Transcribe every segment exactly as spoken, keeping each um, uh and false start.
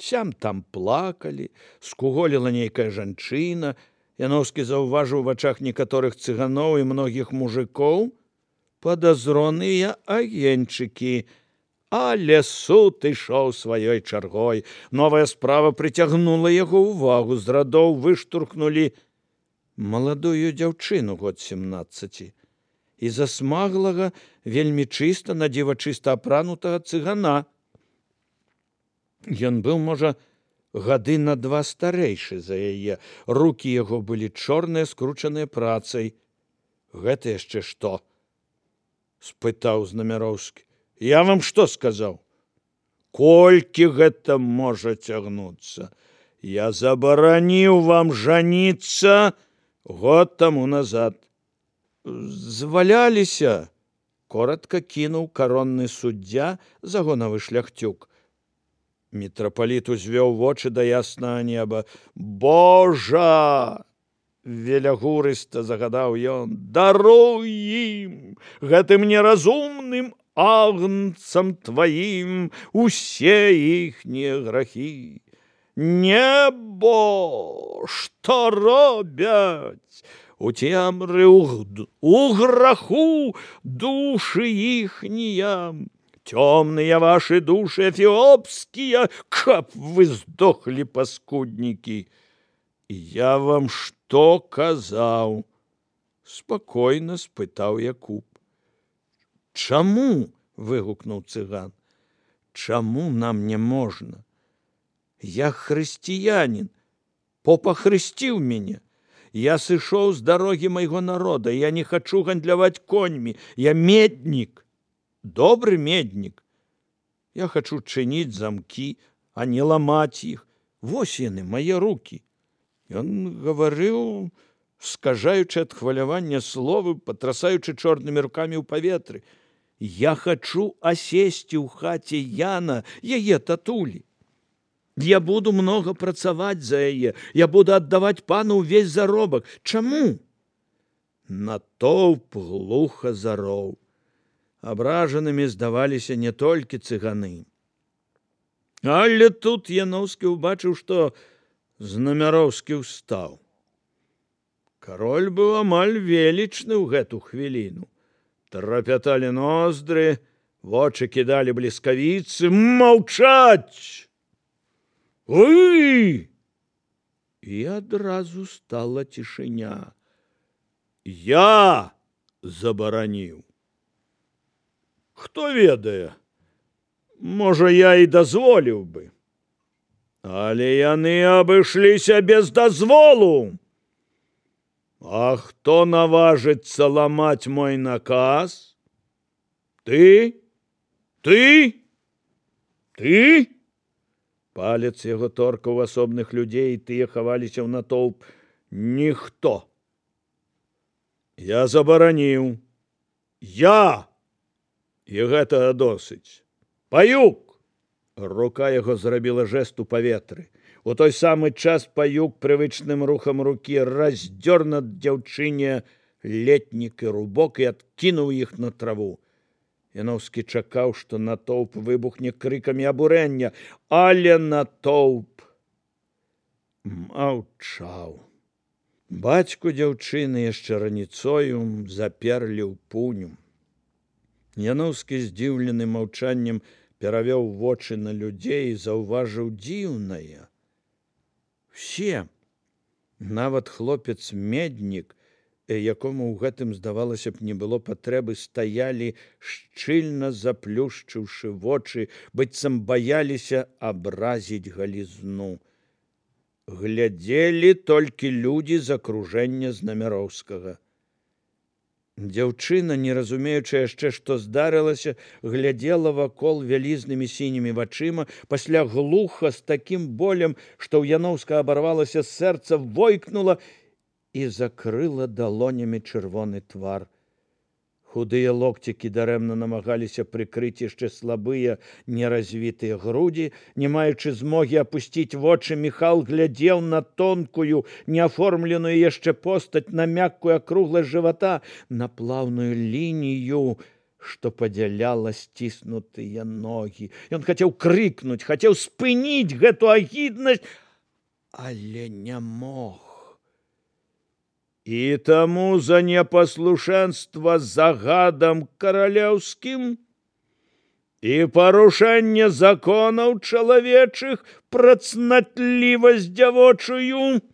Сям там плакалі, скуголіла нейкая жанчына. Яноўскі заўважыў у вачах некаторых цыганоў і многіх мужикоў падазроныя агеньчыкі. Але суд ішоў сваёй чаргой. Новая справа прыцягнула яго ўвагу. З радоў выштурхнулі маладую дзяўчыну год семнаццаці і засмаглага, вельмі чыста, надзіва чыста апранутага цыгана. Ён быў, можа, гады на два старэйшы за яе. Рукі яго былі чорныя, скручаныя працай. Гэта яшчэ што? Спытаў Знамяроўскі. Я вам што сказаў? Колькі гэта можа цягнуцца? Я забараніў вам жаніцца год таму назад. Зваляліся, коротка кінуў каронны суддзя, загонавы шляхцюк. Мітрапаліт узвёў вочы да яснага неба. Божа! Велягурыста загадаў ён. Даруй ім, гэтым неразумным агнцам тваім усе іхнія грахі. Небо, што робяць? У цемры, у граху душы іхнія. Тёмныя ваши душы эфіопскія, каб вы здохлі, паскуднікі. Я вам што казаў? Спакойна спытаў Якуб. Чаму? Выгукнуў цыган. Чаму нам не можна? Я хрысціянін, поп ахрысціў мяне. Я сышоў з дарогі майго народа, я не хачу гандляваць коньмі, я меднік, добры меднік. Я хачу чыніць замкі, а не ламаць іх. Вось яны, мае рукі. Ён гаварыў, скажаючы ад хвалявання словы, патрасаючы чорнымі рукамі ў паветры. Я хачу асесці ў хаце Яна, яе татулі. Я буду многа працаваць за яе, я буду аддаваць пану ўвесь заробак. Чаму? Натоўп глуха зароў. Абражанымі здаваліся не толькі цыганы. Але тут Яноўскі ўбачыў, што Знамяроўскі ўстаў. Кароль быў амаль велічны ў гэту хвіліну. Трапяталі ноздры, вочы кідалі бліскавіцы. Маўчаць! Вы! І адразу стала цішыня. Я забараніў. Хто ведае? Можа, я і дазволіў бы. Але яны абышліся без дазволу. А хто наважыцца ламаць мой наказ? Ты? Ты? Ты? Палец яго торкаў асобных людзей, тыя хаваліся ў натоўп. Ніхто. Я забараніў. Я! І гэтага досыць. Паюк! Рука яго зрабіла жэст у паветры. У той самы час паюк прывычным рухам рукі раздзёр над дзяўчыне летнік і рубок і адкінуў іх на траву. Яноўскі чакаў, што натоўп выбухне крыкамі абурэння, але натоўп маўчаў. Бацьку дзяўчыны яшчэ раніцою заперлі ў пуню. Яноўскі, здзіўлены маўчаннем, перавёў вочы на людзей і заўважыў дзіўнае. Все, нават хлопец-меднік, якому ў гэтым, здавалася б, не было патрэбы, стаялі, шчыльна заплюшчыўшы вочы, быццам баяліся абразіць галізну. Глядзелі толькі людзі з акружэння Знамяроўскага. Дзяўчына, не разумеючы яшчэ, што здарылася, глядзела вакол вялізнымі сінімі вачыма, пасля глуха, з такім болем, што ў Яноўска абарвалася сэрца, войкнула і закрыла далонямі чырвоны твар. Худыя локцікі дарэмна намагаліся прыкрыць яшчэ слабыя, неразвітыя грудзі. Не маючы змогі апусціць вочы, Міхал глядзеў на тонкую, неаформленую яшчэ постаць, на мяккую акругласць жывата, на плаўную лінію што падзяляла сціснутыя ногі. Ён хацеў крыкнуць, хацеў спыніць гэту агіднасць, але не мог. І таму за непаслушэнства загадам каралеўскім і парушэнне законаў чалавечых, працнатлівасць дзявочую,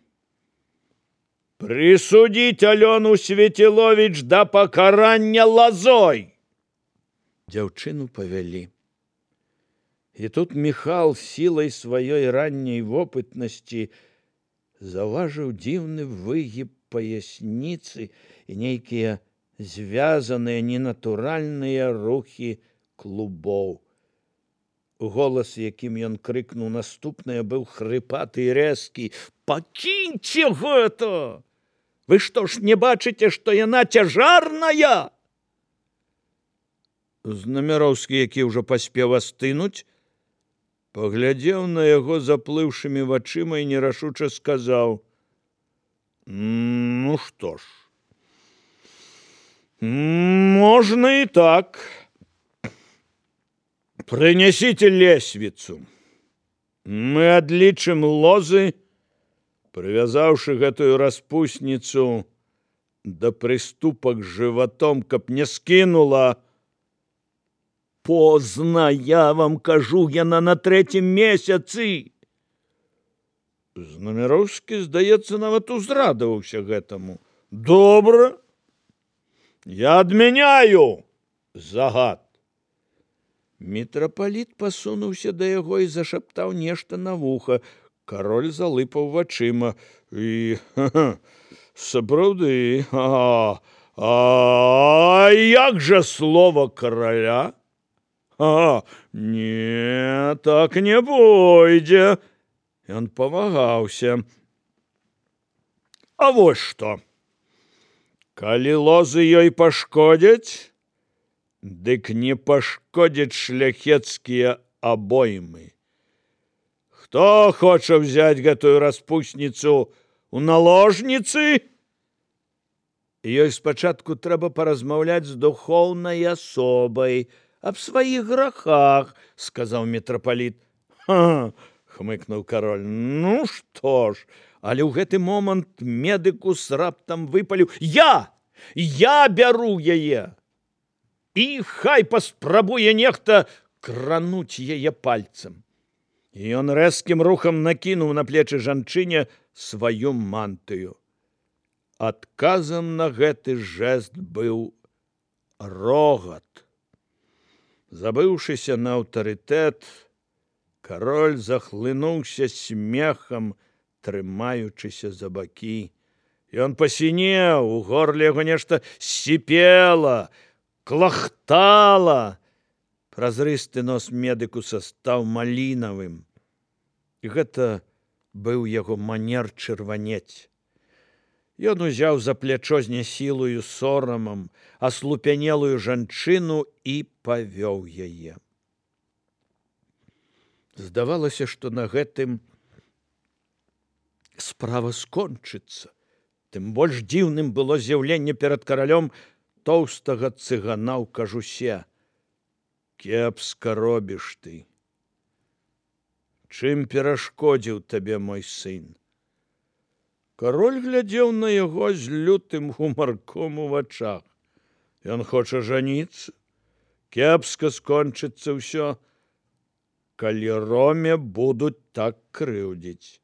прысудзіць Алёну Свяціловіч да пакарання лазой. Дзяўчыну павялі. І тут Міхал сілай сваёй ранняй вопытнасці заўважыў дзіўны выгіб паясніцы і нейкія звязаныя ненатуральныя рухі клубоў. Голас, якім ён крыкнуў наступнае, быў хрыпаты і рэзкі. «Пакіньце гэта! Вы што ж не бачыце, што яна цяжарная?» Знамяроўскі, які ўжо паспеў астынуць, паглядзеў на яго заплыўшымі вачыма і нерашуча сказаў: «Ну што ж, можна і так. Прынясіце лесвіцу. Мы адлічым лозы, прывязаўшы гэтую распусніцу да прыступак жыватом, каб не скінула. Позна, я вам кажу, яна на трэцім месяцы». Знамяроўскі, здаецца, нават узрадаваўся гэтаму. «Добра, я адмяняю загад». Мітрапаліт пасунуўся да яго і зашаптаў нешта на вуха. Кароль залыпаў вачыма. І сапраўды, а, а як жа слова караля? А, не, так не пойдзе. Ён павагаўся. А вось што. Калі лозы ёй пашкодзяць, дык не пашкодзяць шляхецкія абоймы. Хто хоча взять гэтую распусніцу у наложніцы? Ёй спачатку трэба паразмаўляць з духоўнай асобай аб сваіх грахах, сказаў мітрапаліт. Ха, хмыкнуў кароль. Ну што ж, але ў гэты момант медыкус раптам выпаліў: Я! Я бяру яе! І хай паспрабуе нехта крануць яе пальцам. І ён рэзкім рухам накінуў на плечы жанчыне сваю мантыю. Адказам на гэты жэст быў рогат. Забыўшыся на аўтарытэт, кароль захлынуўся смехам, трымаючыся за бакі. Ён пасінеў, у горле яго нешта сіпела, клахтала. Празрысты нос медыкуса стаў малінавым. І гэта быў яго манер чырванець. Ён узяў за плячо з нясілую сорамам аслупянелую жанчыну і павёў яе. Здавалася, што на гэтым справа скончыцца. Тым больш дзіўным было з'яўленне перад каралём тоўстага цыгана ў кажусе. Кепска робіш ты. Чым перашкодзіў табе мой сын? Кароль глядзеў на яго з лютым гумарком у вачах. Ён хоча жаніцца. Кепска скончыцца ўсё, калі Роме будуць так крыўдзіць.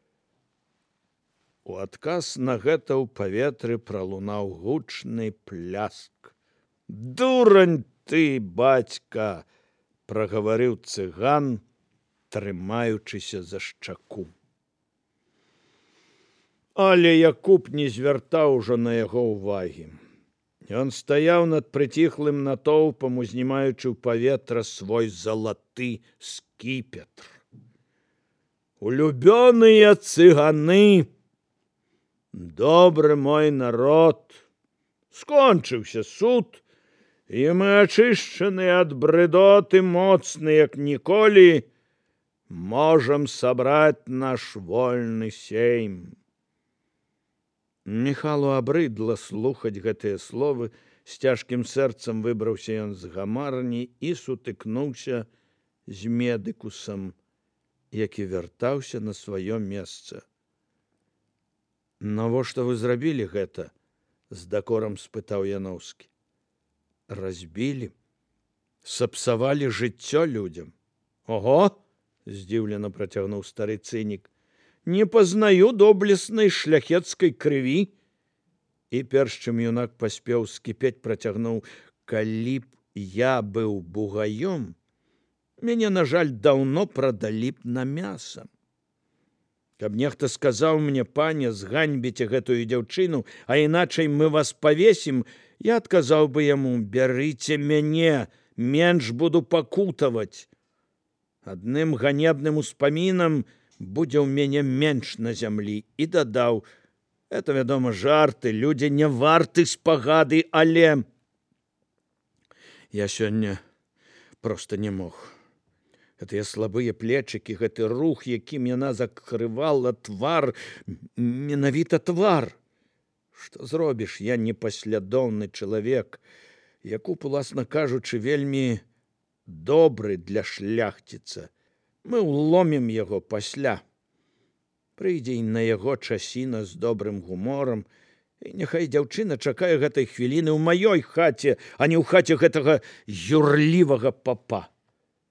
У адказ на гэта ў паветры пралунаў гучны пляск. Дурань ты, бацька, прагаварыў цыган, трымаючыся за шчаку. Але Якуб не звяртаў ужо на яго ўвагі. Ён стаяў над прыціхлым натоўпам, узнімаючы ў паветра свой залаты скіпетр. Улюбёныя цыганы, добры мой народ, скончыўся суд, і мы ачышчаныя ад брыдоты, моцны, як ніколі, можам сабраць наш вольны сейм. Міхалу абрыдла слухаць гэтыя словы, З цяжкім сэрцам выбраўся ён з гамарні і сутыкнуўся з медыкусам, які вяртаўся на сваё месца. «Навошта вы зрабілі гэта?» – з дакорам спытаў Яноўскі. «Разбілі, сапсавалі жыццё людзям». «Ого!» – здзіўлена працягнуў стары цынік. «Не пазнаю доблеснай шляхецкай крыві». І перш чым юнак паспеў скіпець, працягнуў: «Калі б я быў бугаём, мяне, на жаль, даўно прадалі б на мяса. Каб нехта сказаў мне: пане, зганьбіце гэтую дзяўчыну, а іначай мы вас павесім, я адказаў бы яму: бярыце мяне, менш буду пакутаваць. Адным ганебным успамінам будзе ў мяне менш на зямлі». І дадаў: «Это, вядома, жарты, людзі не варты спагады, але я сёння проста не мог. Гэтыя слабыя плечыкі, гэты рух, якім яна закрывала твар, менавіта твар. Што зробіш, я непаслядоўны чалавек, Якуб, уласна кажучы, вельмі добры для шляхціца. Мы ўломім яго пасля. Прыйдзе і на яго часіна з добрым гуморам, і няхай дзяўчына чакае гэтай хвіліны ў маёй хаце, а не ў хаце гэтага юрлівага папа».